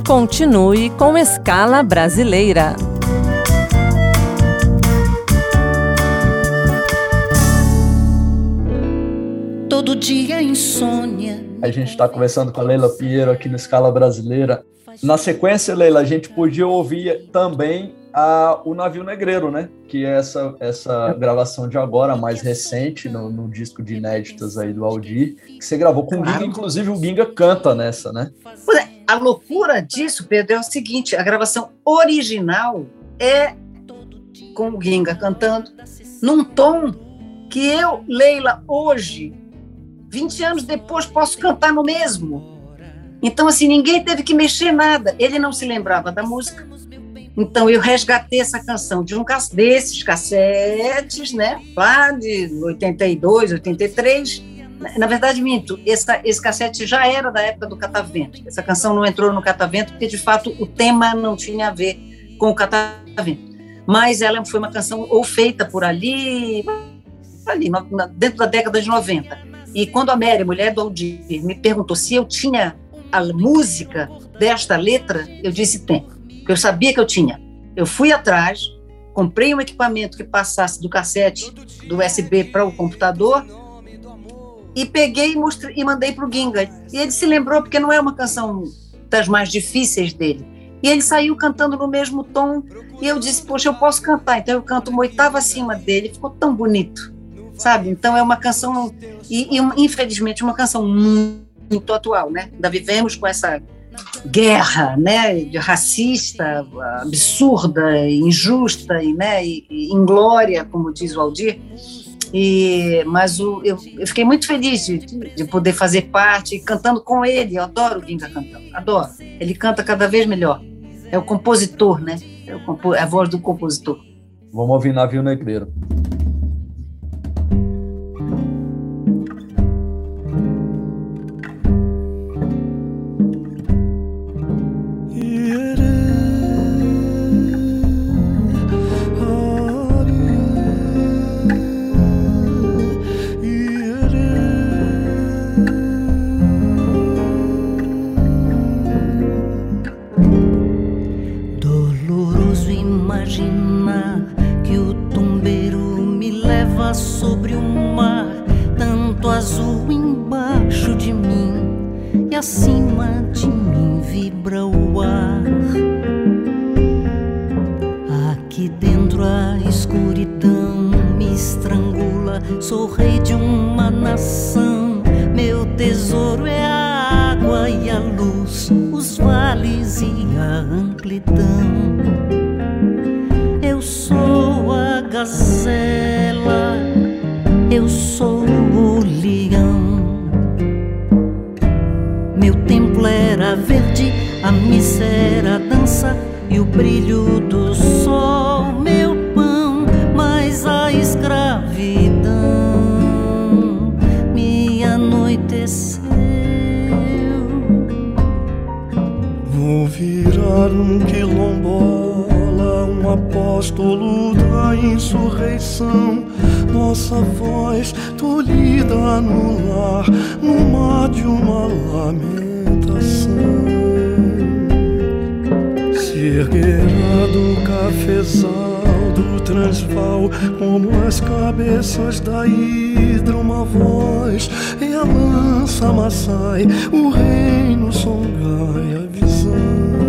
Continue com Escala Brasileira. Todo dia insônia. A gente está conversando com a Leila Pinheiro aqui no Escala Brasileira. Na sequência, Leila, a gente podia ouvir também o Navio Negreiro, né? Que é essa gravação de agora, mais recente, no disco de inéditas aí do Aldir, que você gravou com o Ginga, inclusive o Ginga canta nessa, né? A loucura disso, Pedro, é o seguinte, a gravação original é com o Ginga cantando num tom que eu, Leila, hoje, 20 anos depois, posso cantar no mesmo. Então, assim, ninguém teve que mexer nada. Ele não se lembrava da música. Então, eu resgatei essa canção desses cassetes, né? Lá de 82, 83. Na verdade, minto, esse cassete já era da época do Catavento. Essa canção não entrou no Catavento porque, de fato, o tema não tinha a ver com o Catavento. Mas ela foi uma canção ou feita por ali dentro da década de 90. E quando a Mary, mulher do Aldir, me perguntou se eu tinha a música desta letra, eu disse tem. Porque eu sabia que eu tinha. Eu fui atrás, comprei um equipamento que passasse do cassete, do USB para o computador, e peguei e mandei para o Ginga. E ele se lembrou, porque não é uma canção das mais difíceis dele. E ele saiu cantando no mesmo tom, e eu disse, poxa, eu posso cantar. Então eu canto uma oitava acima dele, ficou tão bonito, sabe? Então é uma canção, infelizmente, uma canção muito atual, né? Ainda vivemos com essa guerra, né, racista, absurda, injusta e inglória, como diz o Aldir. Mas eu fiquei muito feliz de poder fazer parte, cantando com ele. Eu adoro o Ginga cantando, adoro. Ele canta cada vez melhor. É o compositor, né? É a voz do compositor. Vamos ouvir Navio Negreiro. Sobre o mar, tanto azul embaixo de mim e acima de mim vibra o ar. Aqui dentro a escuridão me estrangula, sou rei de uma nação. Meu tesouro é a água e a luz, os vales e a amplidão. Eu sou a gazela, eu sou o leão. Meu templo era verde, a missa era dança e o brilho do sol, meu pão. Mas a escravidão me anoiteceu. Vou virar um quilombola, um apóstolo da insurreição. Nossa voz tolhida no lar, no mar de uma lamentação. Se erguerá do cafezal do Transvaal, como as cabeças da hidra, uma voz e a lança Maasai, o reino Songhai, a visão.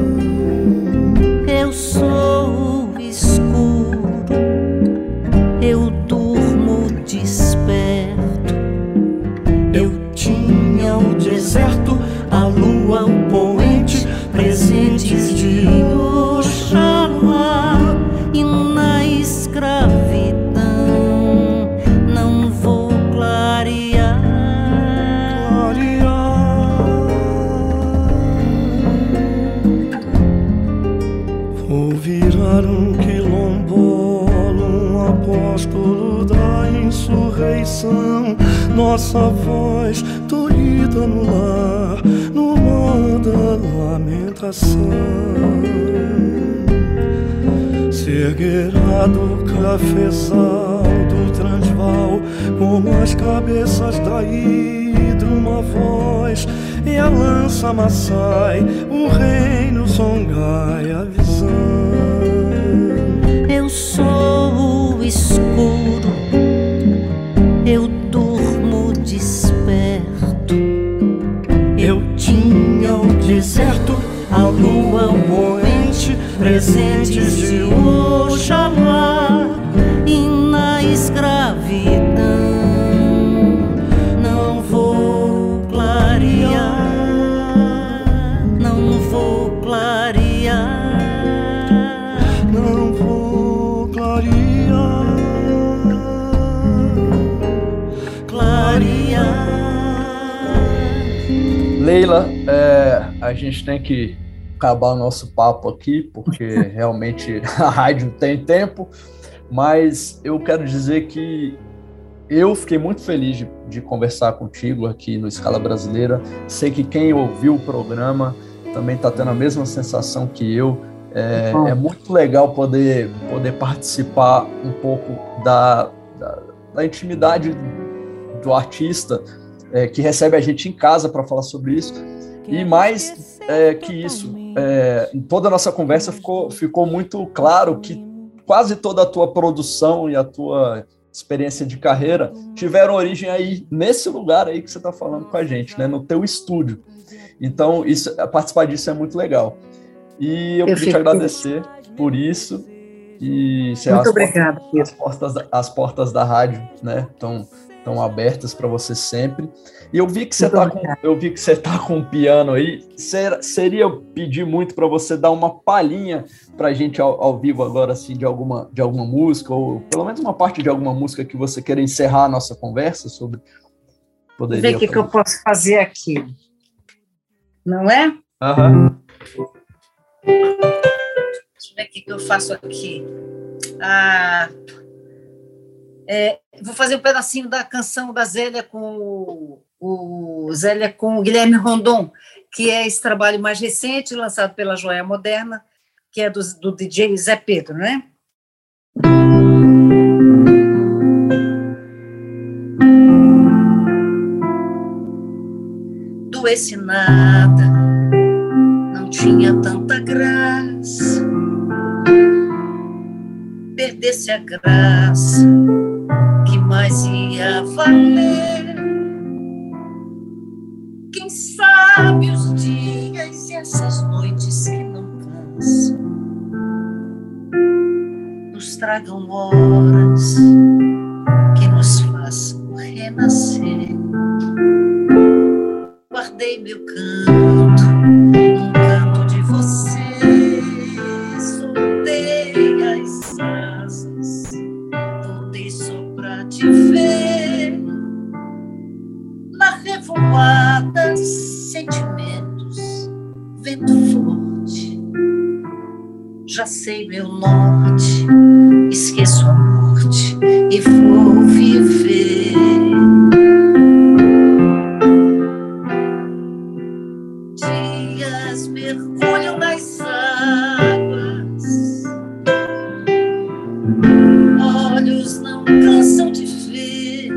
Eu sou o escuro, eu durmo desperto. Eu tinha o deserto, a lua, o poente, presentes de Oxalá. E na escravidão não vou clarear. Vou virar um quilombola, um apóstolo da insurreição. Nossa voz tolhida no lar, no mar da lamentação. Se erguerá do cafezal do Transvaal, como as cabeças da hidra, uma voz e a lança Maasai, o reino Songhai, a visão. Eu sou o escuro, eu durmo desperto. Eu tinha o deserto, a lua, o poente, presentes de Oxalá. E na escravidão não vou clarear, não vou clarear, não vou clarear, clarear. Leila, a gente tem que acabar o nosso papo aqui, porque realmente a rádio tem tempo, mas eu quero dizer que eu fiquei muito feliz de conversar contigo aqui no Escala Brasileira. Sei que quem ouviu o programa também está tendo a mesma sensação que eu. É muito legal poder participar um pouco da intimidade do artista, que recebe a gente em casa para falar sobre isso. E mais que isso, em toda a nossa conversa ficou muito claro que quase toda a tua produção e a tua experiência de carreira tiveram origem aí, nesse lugar aí que você está falando com a gente, né, no teu estúdio. Então, participar disso é muito legal. E eu queria te agradecer por isso. E muito obrigada. As portas da rádio, né, estão abertas para você sempre. E eu vi que você está com um piano aí. Seria eu pedir muito para você dar uma palhinha para a gente ao vivo agora, assim, de alguma música, ou pelo menos uma parte de alguma música que você queira encerrar a nossa conversa sobre? Ver o que eu posso fazer aqui. Não é? Aham. Deixa eu ver o que eu faço aqui. Vou fazer um pedacinho da canção da Zélia com o Guilherme Rondon, que é esse trabalho mais recente, lançado pela Joia Moderna, que é do DJ Zé Pedro, né? Doesse nada, não tinha tanta graça, perdesse a graça, que mais ia valer? Quem sabe os dias e essas noites que não cansam nos tragam horas que nos façam renascer. Guardei meu canto, um canto de você, soltei as asas, voltei só pra te ver. Na revoada, sentimentos, vento forte, já sei meu norte, esqueço a morte e vou viver. Dias mergulham nas águas, olhos não cansam de ver,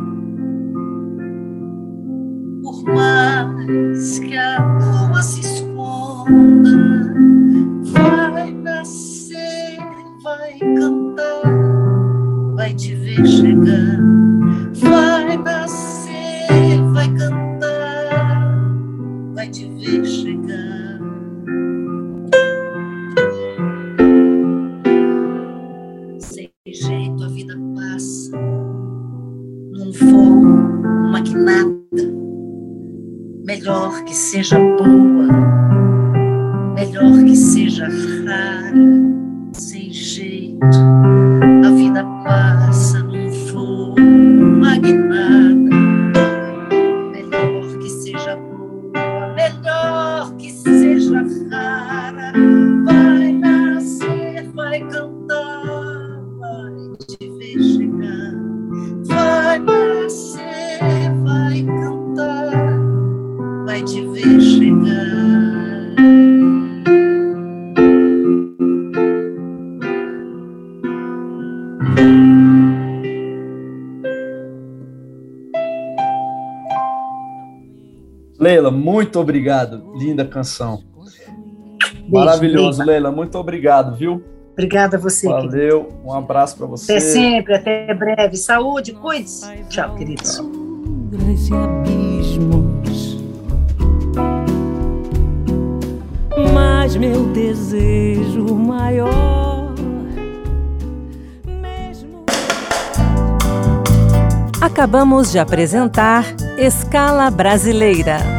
por mais que a lua se esconda, vai nascer, vai cantar, vai te ver chegar, vai nascer, vai cantar, vai te ver chegar. Sem jeito a vida passa num voo maquinado. Melhor que seja boa, melhor que seja rara. Sem jeito a vida passa num voo magnata. Melhor que seja boa, melhor que seja rara. Vai nascer, vai cantar, vai te ver chegar. Vai nascer, vai cantar, vai te ver chegar. Leila, Leila, muito obrigado. Linda canção. Beijo, maravilhoso, Leila. Muito obrigado, viu? Obrigada a você. Valeu, querido. Um abraço para você. Até sempre, até breve. Saúde, cuide-se. Tchau, queridos. E abismos, mas meu desejo maior mesmo. Acabamos de apresentar Escala Brasileira.